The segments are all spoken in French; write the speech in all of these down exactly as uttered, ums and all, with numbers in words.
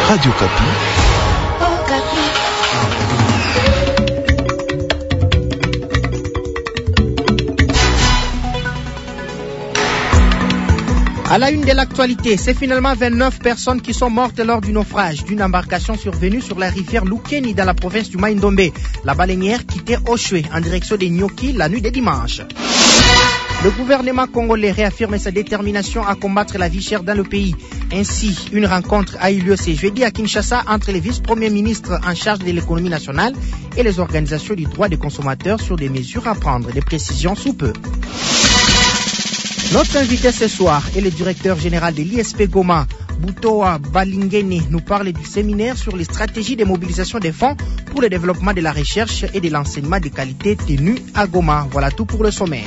Radio Kapi. À la une de l'actualité, c'est finalement vingt-neuf personnes qui sont mortes lors du naufrage d'une embarcation survenue sur la rivière Lukeni dans la province du Mai-Ndombe. La baleinière quittait Oshwe en direction de Nyoki la nuit de dimanche. Le gouvernement congolais réaffirme sa détermination à combattre la vie chère dans le pays. Ainsi, une rencontre a eu lieu ce jeudi à Kinshasa entre les vice-premiers ministres en charge de l'économie nationale et les organisations du droit des consommateurs sur des mesures à prendre. Des précisions sous peu. Notre invité ce soir est le directeur général de l'I S P Goma, Butoa Balingene, nous parle du séminaire sur les stratégies de mobilisation des fonds pour le développement de la recherche et de l'enseignement de qualité tenu à Goma. Voilà tout pour le sommaire.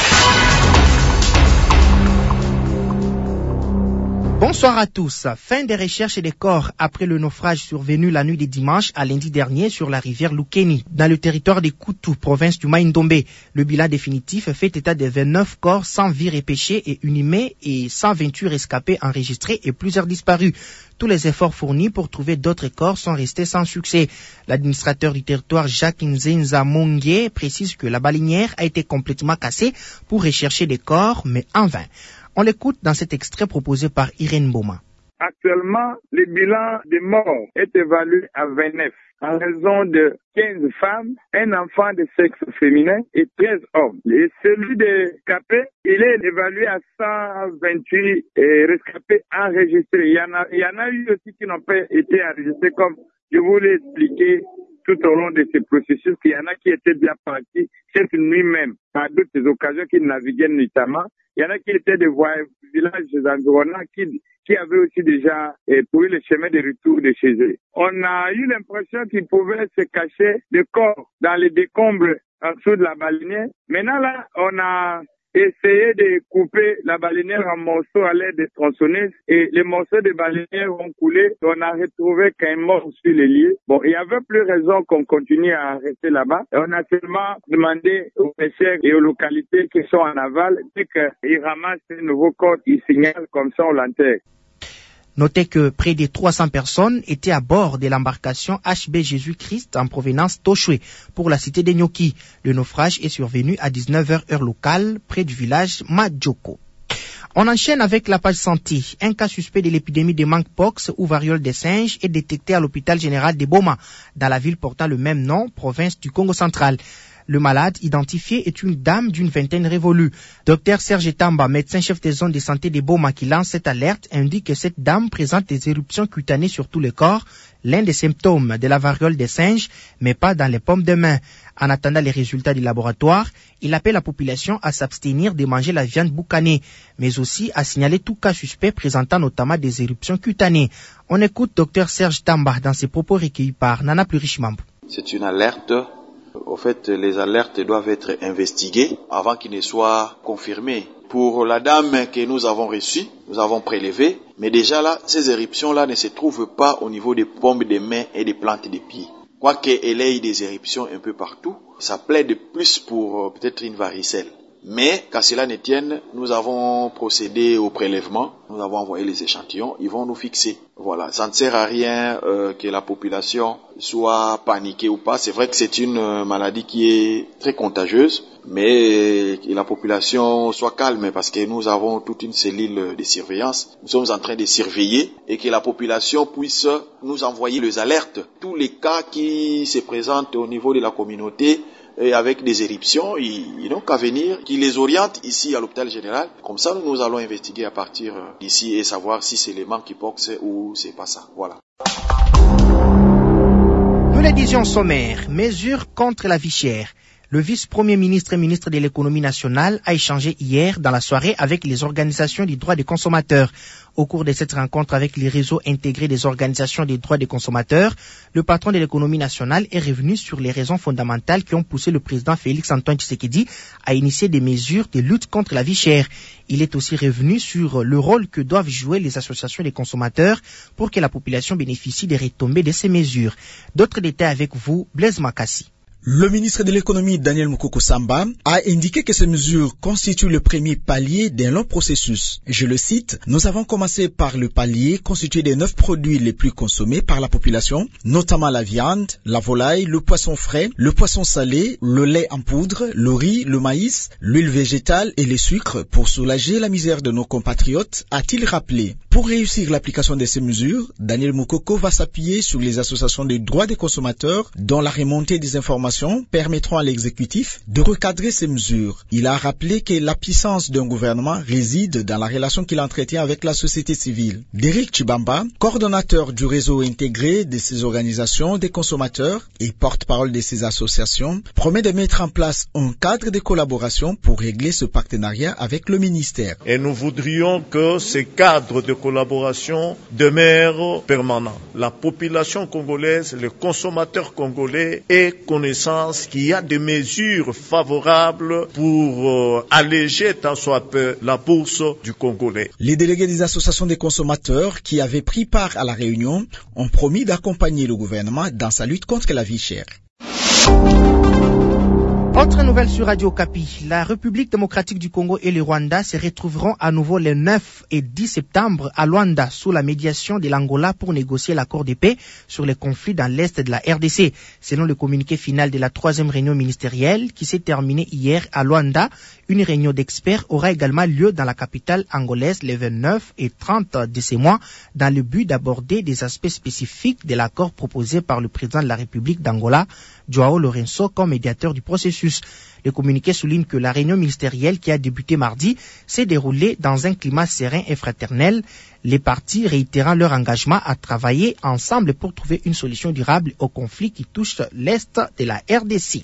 Bonsoir à tous. Fin des recherches et des corps après le naufrage survenu la nuit de dimanche à lundi dernier sur la rivière Lukeni, dans le territoire de Koutou, province du Mai-Ndombe. Le bilan définitif fait état de vingt-neuf corps sans vie repêchés et inhumés et cent vingt-huit rescapés enregistrés et plusieurs disparus. Tous les efforts fournis pour trouver d'autres corps sont restés sans succès. L'administrateur du territoire, Jacques Nzenza Mongue, précise que la baleinière a été complètement cassée pour rechercher des corps, mais en vain. On l'écoute dans cet extrait proposé par Irène Boma. Actuellement, le bilan des morts est évalué à vingt-neuf, en raison de quinze femmes, un enfant de sexe féminin et treize hommes. Et celui des rescapés, il est évalué à cent vingt-huit rescapés enregistrés. Il y en a, il y en a eu aussi qui n'ont pas été enregistrés, comme je vous l'ai expliqué tout au long de ce processus, qu'il y en a qui étaient bien partis cette nuit même, à d'autres occasions qui naviguaient notamment. Il y en a qui étaient des villages environnants qui, qui avaient aussi déjà eh, trouvé le chemin de retour de chez eux. On a eu l'impression qu'ils pouvaient se cacher des corps dans les décombres en dessous de la baleinière. Maintenant là, on a essayé de couper la baleinière en morceaux à l'aide de tronçonneuses et les morceaux de baleinière ont coulé. On a retrouvé qu'un mort sur les lieux. Bon, il y avait plus raison qu'on continue à rester là-bas. Et on a seulement demandé aux pêcheurs et aux localités qui sont en aval dès qu'ils ramassent un nouveau corps, ils signalent, comme ça on l'enterre. Notez que près de trois cents personnes étaient à bord de l'embarcation H B Jésus-Christ en provenance d'Oshwe pour la cité de Nyoki. Le naufrage est survenu à dix-neuf heures heure locale près du village Madjoko. On enchaîne avec la page santé. Un cas suspect de l'épidémie de monkeypox ou variole des singes est détecté à l'hôpital général de Boma, dans la ville portant le même nom, province du Congo central. Le malade identifié est une dame d'une vingtaine révolue. Docteur Serge Tamba, médecin-chef des zones de santé de Boma qui lance cette alerte, indique que cette dame présente des éruptions cutanées sur tout le corps, l'un des symptômes de la variole des singes, mais pas dans les paumes de main. En attendant les résultats du laboratoire, il appelle la population à s'abstenir de manger la viande boucanée, mais aussi à signaler tout cas suspect présentant notamment des éruptions cutanées. On écoute Docteur Serge Tamba dans ses propos recueillis par Nana Plurichimambo. C'est une alerte. Au fait, les alertes doivent être investiguées avant qu'ils ne soient confirmées. Pour la dame que nous avons reçue, nous avons prélevé, mais déjà là, ces éruptions-là ne se trouvent pas au niveau des paumes des mains et des plantes des pieds. Quoique elle ait des éruptions un peu partout, ça plaide plus pour euh, peut-être une varicelle. Mais, qu'à cela ne tienne, nous avons procédé au prélèvement, nous avons envoyé les échantillons, ils vont nous fixer. Voilà, ça ne sert à rien euh, que la population soit paniquée ou pas. C'est vrai que c'est une euh, maladie qui est très contagieuse, mais que la population soit calme parce que nous avons toute une cellule de surveillance. Nous sommes en train de surveiller et que la population puisse nous envoyer les alertes. Tous les cas qui se présentent au niveau de la communauté, et avec des éruptions, ils n'ont qu'à venir, qui les orientent ici à l'hôpital général. Comme ça, nous allons investiguer à partir d'ici et savoir si c'est les monkeypox ou c'est pas ça. Voilà. Nous les disions sommaire, mesures contre la vie chère. Le vice-premier ministre et ministre de l'économie nationale a échangé hier dans la soirée avec les organisations des droits des consommateurs. Au cours de cette rencontre avec les réseaux intégrés des organisations des droits des consommateurs, le patron de l'économie nationale est revenu sur les raisons fondamentales qui ont poussé le président Félix Antoine Tshisekedi à initier des mesures de lutte contre la vie chère. Il est aussi revenu sur le rôle que doivent jouer les associations des consommateurs pour que la population bénéficie des retombées de ces mesures. D'autres détails avec vous, Blaise Makassi. Le ministre de l'économie, Daniel Mukoko Samba, a indiqué que ces mesures constituent le premier palier d'un long processus. Je le cite, « Nous avons commencé par le palier constitué des neuf produits les plus consommés par la population, notamment la viande, la volaille, le poisson frais, le poisson salé, le lait en poudre, le riz, le maïs, l'huile végétale et les sucres pour soulager la misère de nos compatriotes », a-t-il rappelé. Pour réussir l'application de ces mesures, Daniel Mukoko va s'appuyer sur les associations des droits des consommateurs dont la remontée des informations permettront à l'exécutif de recadrer ces mesures. Il a rappelé que la puissance d'un gouvernement réside dans la relation qu'il entretient avec la société civile. Derek Chibamba, coordonnateur du réseau intégré de ces organisations des consommateurs et porte-parole de ces associations, promet de mettre en place un cadre de collaboration pour régler ce partenariat avec le ministère. Et nous voudrions que ce cadre de collaboration demeure permanent. La population congolaise, le consommateur congolais ait connaissance qu'il y a des mesures favorables pour euh, alléger tant soit peu la bourse du Congolais. Les délégués des associations des consommateurs qui avaient pris part à la réunion ont promis d'accompagner le gouvernement dans sa lutte contre la vie chère. Autre nouvelle sur Radio Okapi, la République démocratique du Congo et le Rwanda se retrouveront à nouveau les neuf et dix septembre à Luanda sous la médiation de l'Angola pour négocier l'accord de paix sur les conflits dans l'est de la R D C. Selon le communiqué final de la troisième réunion ministérielle qui s'est terminée hier à Luanda, une réunion d'experts aura également lieu dans la capitale angolaise les vingt-neuf et trente de ces mois dans le but d'aborder des aspects spécifiques de l'accord proposé par le président de la République d'Angola, Joao Lourenço, comme médiateur du processus. Le communiqué souligne que la réunion ministérielle qui a débuté mardi s'est déroulée dans un climat serein et fraternel, les parties réitérant leur engagement à travailler ensemble pour trouver une solution durable au conflit qui touche l'est de la R D C.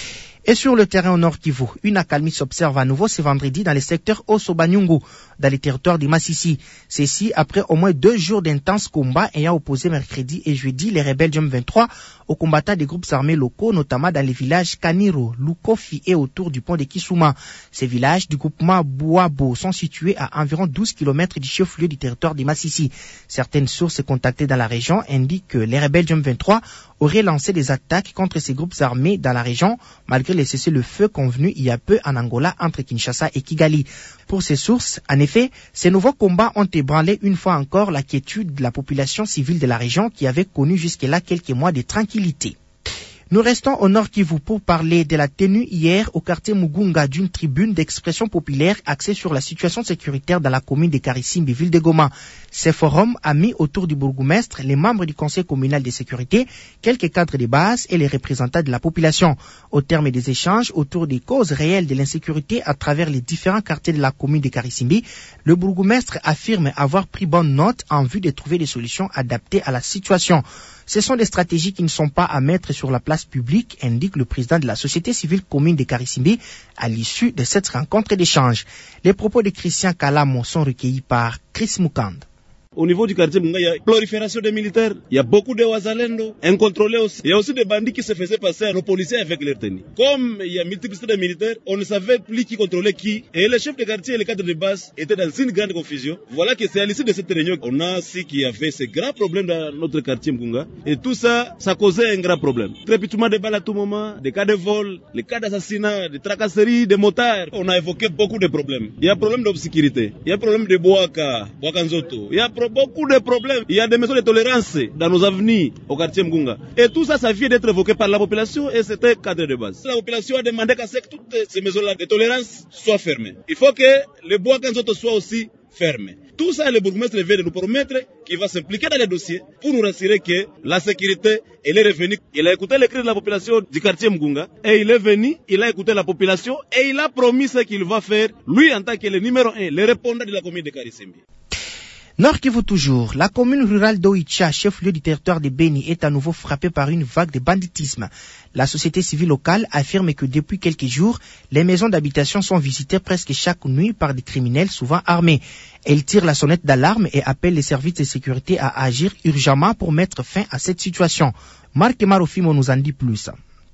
Et sur le terrain au nord Kivu, une accalmie s'observe à nouveau ce vendredi dans le secteur Oso-Banyungu, dans les territoires de Massissi. Ceci après au moins deux jours d'intenses combats ayant opposé mercredi et jeudi les rebelles du M vingt-trois aux combattants des groupes armés locaux, notamment dans les villages Kaniro, Lukofi et autour du pont de Kisuma. Ces villages du groupement Bouabo sont situés à environ douze kilomètres du chef-lieu du territoire de Massissi. Certaines sources contactées dans la région indiquent que les rebelles du M vingt-trois auraient lancé des attaques contre ces groupes armés dans la région, malgré les cessez-le-feu convenus il y a peu en Angola entre Kinshasa et Kigali. Pour ces sources, en effet, ces nouveaux combats ont ébranlé une fois encore la quiétude de la population civile de la région qui avait connu jusque-là quelques mois de tranquillité. Nous restons au Nord Kivu pour parler de la tenue hier au quartier Mugunga d'une tribune d'expression populaire axée sur la situation sécuritaire dans la commune de Karisimbi, ville de Goma. Ce forum a mis autour du bourgmestre les membres du conseil communal de sécurité, quelques cadres de base et les représentants de la population. Au terme des échanges autour des causes réelles de l'insécurité à travers les différents quartiers de la commune de Karisimbi, le bourgmestre affirme avoir pris bonne note en vue de trouver des solutions adaptées à la situation. Ce sont des stratégies qui ne sont pas à mettre sur la place publique, indique le président de la société civile commune de Karisimbi à l'issue de cette rencontre d'échange. Les propos de Christian Kalamo sont recueillis par Chris Mukand. Au niveau du quartier Munga, il y a prolifération des militaires, il y a beaucoup de Wazalendo, incontrôlés aussi. Il y a aussi des bandits qui se faisaient passer à nos policiers avec leur tenue. Comme il y a multiplicité de militaires, on ne savait plus qui contrôlait qui. Et les chefs de quartier et les cadres de base étaient dans une grande confusion. Voilà que c'est à l'issue de cette réunion qu'on a su qu'il y avait ce grand problème dans notre quartier Munga. Et tout ça, ça causait un grand problème. Trépitement de balles à tout moment, des cas de vol, les cas d'assassinat, de tracasseries, de motards. On a évoqué beaucoup de problèmes. Il y a un problème d'obscurité, il y a un problème de Boaka, Boakanzoto, il y a beaucoup de problèmes. Il y a des maisons de tolérance dans nos avenirs au quartier Mgunga. Et tout ça, ça vient d'être évoqué par la population et c'était cadre de base. La population a demandé qu'à ce que toutes ces maisons-là de tolérance soient fermées. Il faut que les bois Kanzoto soient aussi fermés. Tout ça, le bourgmestre vient de nous promettre qu'il va s'impliquer dans les dossiers pour nous rassurer que la sécurité, elle est revenue. Il a écouté les cris de la population du quartier Mgunga et il est venu, il a écouté la population et il a promis ce qu'il va faire, lui en tant que le numéro un, le répondant de la commune de Karisimbi. Nord Kivu toujours, la commune rurale d'Oicha, chef-lieu du territoire de Beni, est à nouveau frappée par une vague de banditisme. La société civile locale affirme que depuis quelques jours, les maisons d'habitation sont visitées presque chaque nuit par des criminels souvent armés. Elle tire la sonnette d'alarme et appelle les services de sécurité à agir urgemment pour mettre fin à cette situation. Marc Marofimo nous en dit plus.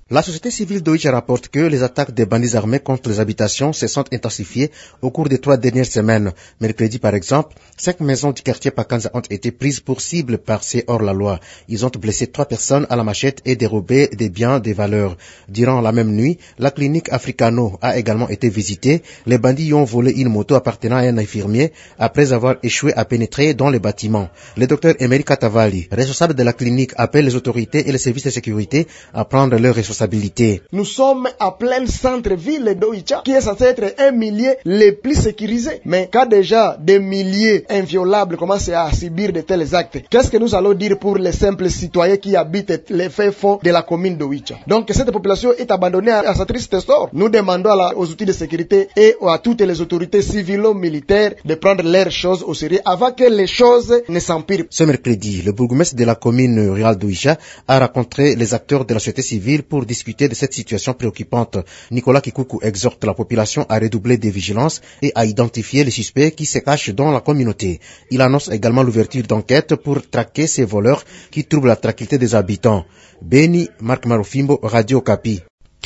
La société civile d'Oicha rapporte que les attaques des bandits armés contre les habitations se sont intensifiées au cours des trois dernières semaines. Mercredi, par exemple, cinq maisons du quartier Pakanza ont été prises pour cible par ces hors-la-loi. Ils ont blessé trois personnes à la machette et dérobé des biens de valeur. Durant la même nuit, la clinique Africano a également été visitée. Les bandits y ont volé une moto appartenant à un infirmier après avoir échoué à pénétrer dans les bâtiments. Le docteur Emery Katavali, responsable de la clinique, appelle les autorités et les services de sécurité à prendre leurs responsabilités. Nous sommes à plein centre-ville d'Oicha, qui est censé être un milieu le plus sécurisé. Mais quand déjà des milliers inviolables commencent à subir de tels actes, qu'est-ce que nous allons dire pour les simples citoyens qui habitent les fins fonds de la commune d'Oicha? Donc cette population est abandonnée à sa triste sort. Nous demandons à la, aux outils de sécurité et à toutes les autorités civilo-militaires de prendre leurs choses au sérieux avant que les choses ne s'empirent. Ce mercredi, le bourgmestre de la commune rurale d'Oicha a rencontré les acteurs de la société civile pour discuter de cette situation préoccupante. Nicolas Kikuku exhorte la population à redoubler de vigilance et à identifier les suspects qui se cachent dans la communauté. Il annonce également l'ouverture d'enquêtes pour traquer ces voleurs qui troublent la tranquillité des habitants. Beni, Marc Marofimbo, Radio Okapi.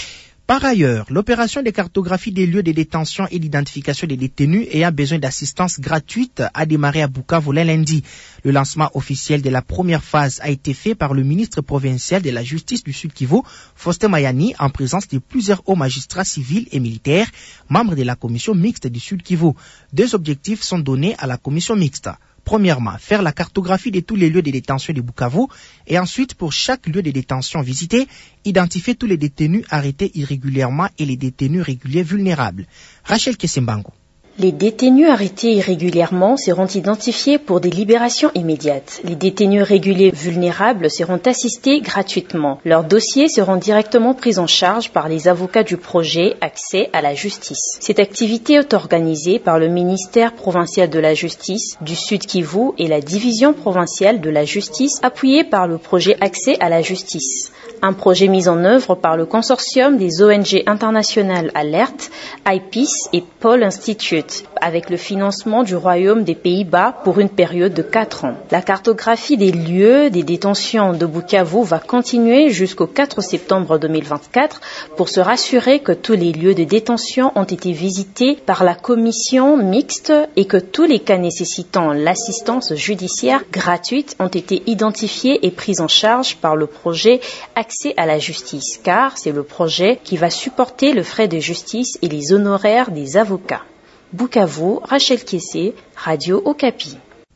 Par ailleurs, l'opération de cartographie des lieux de détention et d'identification des détenus ayant besoin d'assistance gratuite a démarré à Bukavu le lundi. Le lancement officiel de la première phase a été fait par le ministre provincial de la Justice du Sud Kivu, Faustin Mayani, en présence de plusieurs hauts magistrats civils et militaires, membres de la commission mixte du Sud Kivu. Deux objectifs sont donnés à la commission mixte. Premièrement, faire la cartographie de tous les lieux de détention de Bukavu et ensuite, pour chaque lieu de détention visité, identifier tous les détenus arrêtés irrégulièrement et les détenus réguliers vulnérables. Rachel Kesembango. Les détenus arrêtés irrégulièrement seront identifiés pour des libérations immédiates. Les détenus réguliers vulnérables seront assistés gratuitement. Leurs dossiers seront directement pris en charge par les avocats du projet Accès à la justice. Cette activité est organisée par le ministère provincial de la justice du Sud Kivu et la division provinciale de la justice appuyée par le projet Accès à la justice. Un projet mis en œuvre par le consortium des O N G internationales Alert, I P I S et Paul Institute, avec le financement du Royaume des Pays-Bas pour une période de quatre ans. La cartographie des lieux des détentions de Bukavu va continuer jusqu'au quatre septembre deux mille vingt-quatre pour se rassurer que tous les lieux de détention ont été visités par la commission mixte et que tous les cas nécessitant l'assistance judiciaire gratuite ont été identifiés et pris en charge par le projet Accès à la justice, car c'est le projet qui va supporter le frais de justice et les honoraires des avocats. Bukavu, Rachel Kessé, Radio Okapi.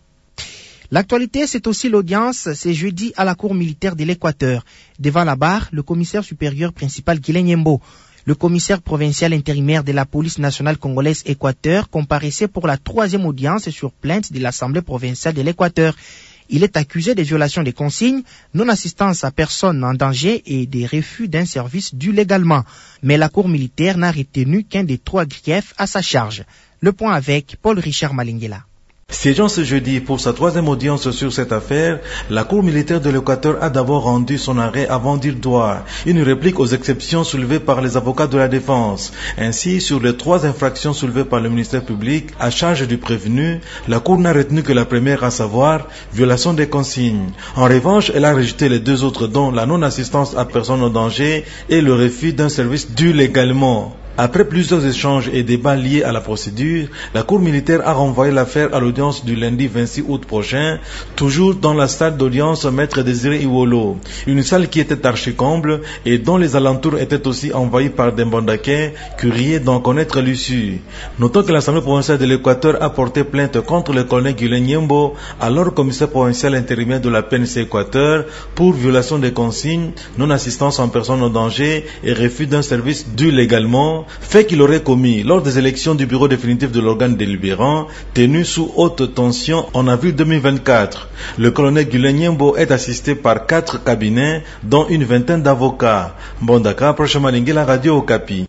L'actualité, c'est aussi l'audience, c'est jeudi à la Cour militaire de l'Équateur. Devant la barre, le commissaire supérieur principal Guilain Nyembo. Le commissaire provincial intérimaire de la police nationale congolaise Équateur comparaissait pour la troisième audience sur plainte de l'Assemblée provinciale de l'Équateur. Il est accusé de violation des consignes, non-assistance à personne en danger et des refus d'un service dû légalement. Mais la Cour militaire n'a retenu qu'un des trois griefs à sa charge. Le point avec Paul Richard Malingela. Siégeant ce jeudi pour sa troisième audience sur cette affaire, la Cour militaire de l'Équateur a d'abord rendu son arrêt avant dire droit, une réplique aux exceptions soulevées par les avocats de la défense. Ainsi, sur les trois infractions soulevées par le ministère public à charge du prévenu, la Cour n'a retenu que la première, à savoir violation des consignes. En revanche, elle a rejeté les deux autres, dont la non-assistance à personne en danger et le refus d'un service dû légalement. Après plusieurs échanges et débats liés à la procédure, la Cour militaire a renvoyé l'affaire à l'audience du lundi vingt-six août prochain, toujours dans la salle d'audience Maître Désiré Iwolo, une salle qui était archi-comble et dont les alentours étaient aussi envahis par des Mbandakais curieux d'en connaître l'issue. Notons que l'Assemblée provinciale de l'Équateur a porté plainte contre le colonel Guilain Nyembo, alors commissaire provincial intérimaire de la P N C Équateur, pour violation des consignes, non-assistance en personne en danger et refus d'un service dû légalement, fait qu'il aurait commis lors des élections du bureau définitif de l'organe délibérant tenu sous haute tension en avril deux mille vingt-quatre. Le colonel Guilain Nyembo est assisté par quatre cabinets, dont une vingtaine d'avocats. Mbondaka, prochainement la Radio Okapi.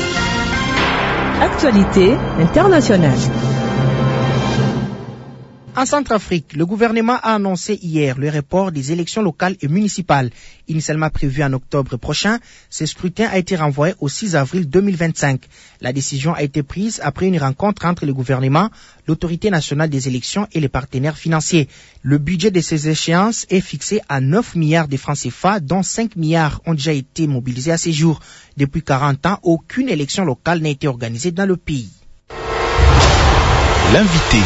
Actualité internationale. En Centrafrique, le gouvernement a annoncé hier le report des élections locales et municipales. Initialement prévu en octobre prochain, ce scrutin a été renvoyé au six avril deux mille vingt-cinq. La décision a été prise après une rencontre entre le gouvernement, l'autorité nationale des élections et les partenaires financiers. Le budget de ces échéances est fixé à neuf milliards de francs C F A, dont cinq milliards ont déjà été mobilisés à ces jours. Depuis quarante ans, aucune élection locale n'a été organisée dans le pays. L'invité.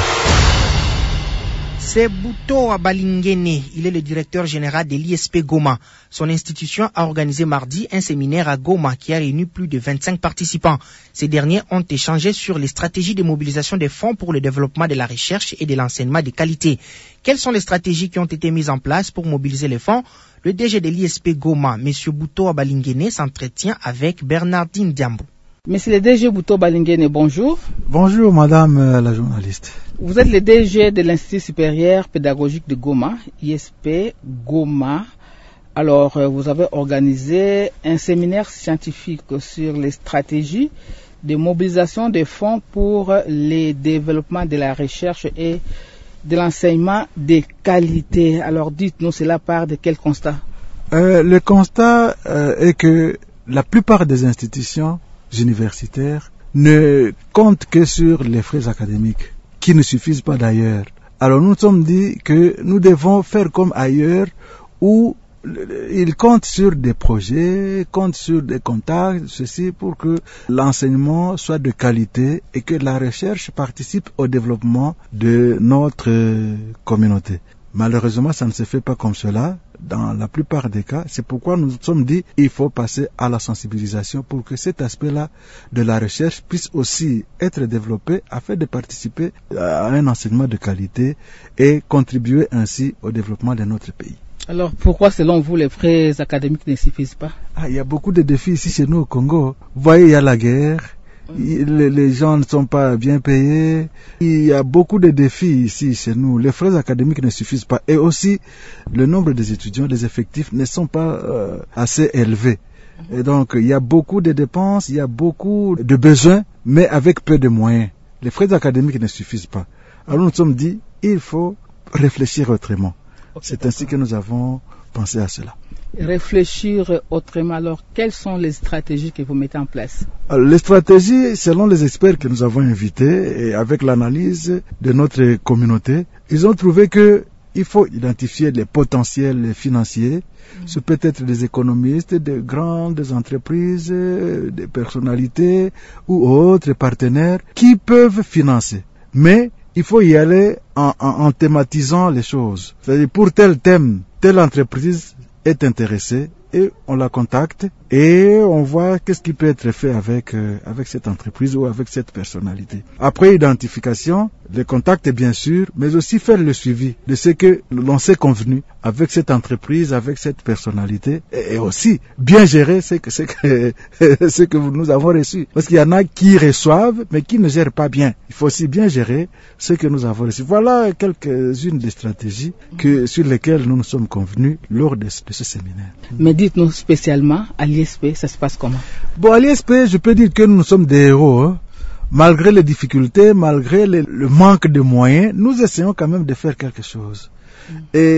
C'est Bouto Abalingene, il est le directeur général de l'I S P Goma. Son institution a organisé mardi un séminaire à Goma qui a réuni plus de vingt-cinq participants. Ces derniers ont échangé sur les stratégies de mobilisation des fonds pour le développement de la recherche et de l'enseignement de qualité. Quelles sont les stratégies qui ont été mises en place pour mobiliser les fonds? Le D G de l'I S P Goma, M. Bouto Abalingene, s'entretient avec Bernardine Diambo. Monsieur le D G Bouto Abalingene, bonjour. Bonjour madame euh, la journaliste. Vous êtes le D G de l'Institut supérieur pédagogique de Goma, I S P Goma. Alors, euh, vous avez organisé un séminaire scientifique sur les stratégies de mobilisation des fonds pour le développement de la recherche et de l'enseignement de qualité. Alors, dites-nous, cela part de quel constat? euh, Le constat euh, est que la plupart des institutions universitaires ne comptent que sur les frais académiques, qui ne suffisent pas d'ailleurs. Alors nous nous sommes dit que nous devons faire comme ailleurs, où ils comptent sur des projets, comptent sur des contacts, ceci pour que l'enseignement soit de qualité et que la recherche participe au développement de notre communauté. Malheureusement, ça ne se fait pas comme cela dans la plupart des cas. C'est pourquoi nous nous sommes dit qu'il faut passer à la sensibilisation pour que cet aspect-là de la recherche puisse aussi être développé afin de participer à un enseignement de qualité et contribuer ainsi au développement de notre pays. Alors pourquoi selon vous les frais académiques ne suffisent pas? Ah, il y a beaucoup de défis ici chez nous au Congo. Vous voyez, il y a la guerre. Les, les gens ne sont pas bien payés. Il y a beaucoup de défis ici chez nous. Les frais académiques ne suffisent pas. Et aussi, le nombre des étudiants, les effectifs ne sont pas euh, assez élevés. Et donc, il y a beaucoup de dépenses, il y a beaucoup de besoins, mais avec peu de moyens. Les frais académiques ne suffisent pas. Alors, nous nous sommes dit, il faut réfléchir autrement. Okay, C'est ainsi que nous avons pensé à cela. Réfléchir autrement, alors quelles sont les stratégies que vous mettez en place? Alors, les stratégies, selon les experts que nous avons invités et avec l'analyse de notre communauté, ils ont trouvé que il faut identifier les potentiels financiers. Mmh. Ce peut être des économistes, de grandes entreprises, des personnalités ou autres partenaires qui peuvent financer. Mais il faut y aller en, en, en thématisant les choses. C'est-à-dire pour tel thème, telle entreprise est intéressée et on la contacte et on voit qu'est-ce qui peut être fait avec euh, avec cette entreprise ou avec cette personnalité. Après identification, les contacts bien sûr, mais aussi faire le suivi de ce que l'on s'est convenu avec cette entreprise, avec cette personnalité et, et aussi bien gérer ce que, ce que, ce que nous avons reçu. Parce qu'il y en a qui reçoivent mais qui ne gèrent pas bien. Il faut aussi bien gérer ce que nous avons reçu. Voilà quelques-unes des stratégies que, sur lesquelles nous nous sommes convenus lors de, de ce séminaire. Mais dites-nous spécialement, à l'I S P, ça se passe comment? Bon, à l'I S P, je peux dire que nous sommes des héros. Hein. Malgré les difficultés, malgré les, le manque de moyens, nous essayons quand même de faire quelque chose. Mm.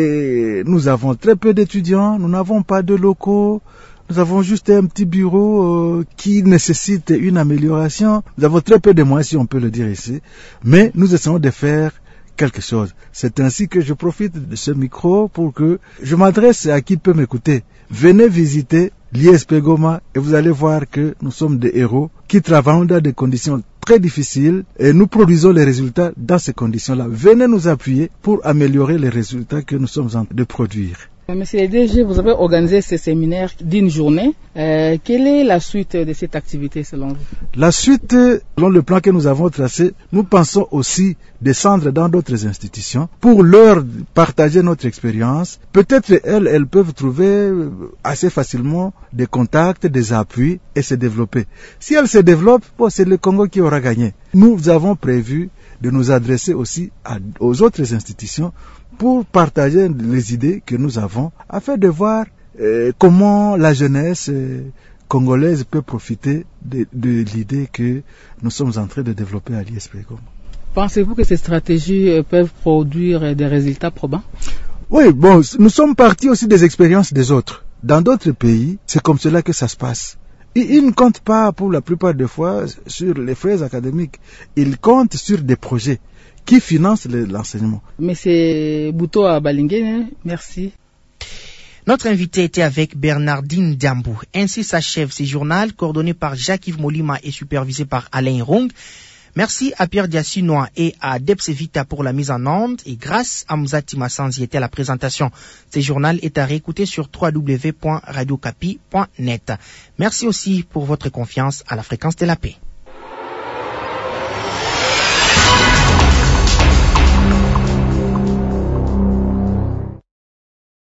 Et nous avons très peu d'étudiants, nous n'avons pas de locaux, nous avons juste un petit bureau euh, qui nécessite une amélioration. Nous avons très peu de moyens, si on peut le dire ici. Mais nous essayons de faire quelque chose. C'est ainsi que je profite de ce micro pour que je m'adresse à qui peut m'écouter. Venez visiter l'I S P Goma et vous allez voir que nous sommes des héros qui travaillent dans des conditions très difficiles et nous produisons les résultats dans ces conditions-là. Venez nous appuyer pour améliorer les résultats que nous sommes en train de produire. Monsieur le D G, vous avez organisé ce séminaire d'une journée. Euh, quelle est la suite de cette activité selon vous? La suite, selon le plan que nous avons tracé, nous pensons aussi descendre dans d'autres institutions pour leur partager notre expérience. Peut-être elles, elles peuvent trouver assez facilement des contacts, des appuis et se développer. Si elles se développent, bon, c'est le Congo qui aura gagné. Nous avons prévu de nous adresser aussi à, aux autres institutions pour partager les idées que nous avons afin de voir euh, comment la jeunesse euh, congolaise peut profiter de, de l'idée que nous sommes en train de développer à l'I S P Goma. Pensez-vous que ces stratégies peuvent produire des résultats probants? Oui, bon, nous sommes partis aussi des expériences des autres. Dans d'autres pays, c'est comme cela que ça se passe. Ils ne comptent pas, pour la plupart des fois, sur les frais académiques. Ils comptent sur des projets qui financent l'enseignement. Monsieur Bouto à Balingé, merci. Notre invité était avec Bernardine Diambou. Ainsi s'achève ce journal, coordonné par Jacques-Yves Molima et supervisé par Alain Rong. Merci à Pierre Diassinois et à Debse Vita pour la mise en onde et grâce à Mzati Massanzi était à la présentation. Ce journal est à réécouter sur w w w point radio capi point net. Merci aussi pour votre confiance à la fréquence de la paix.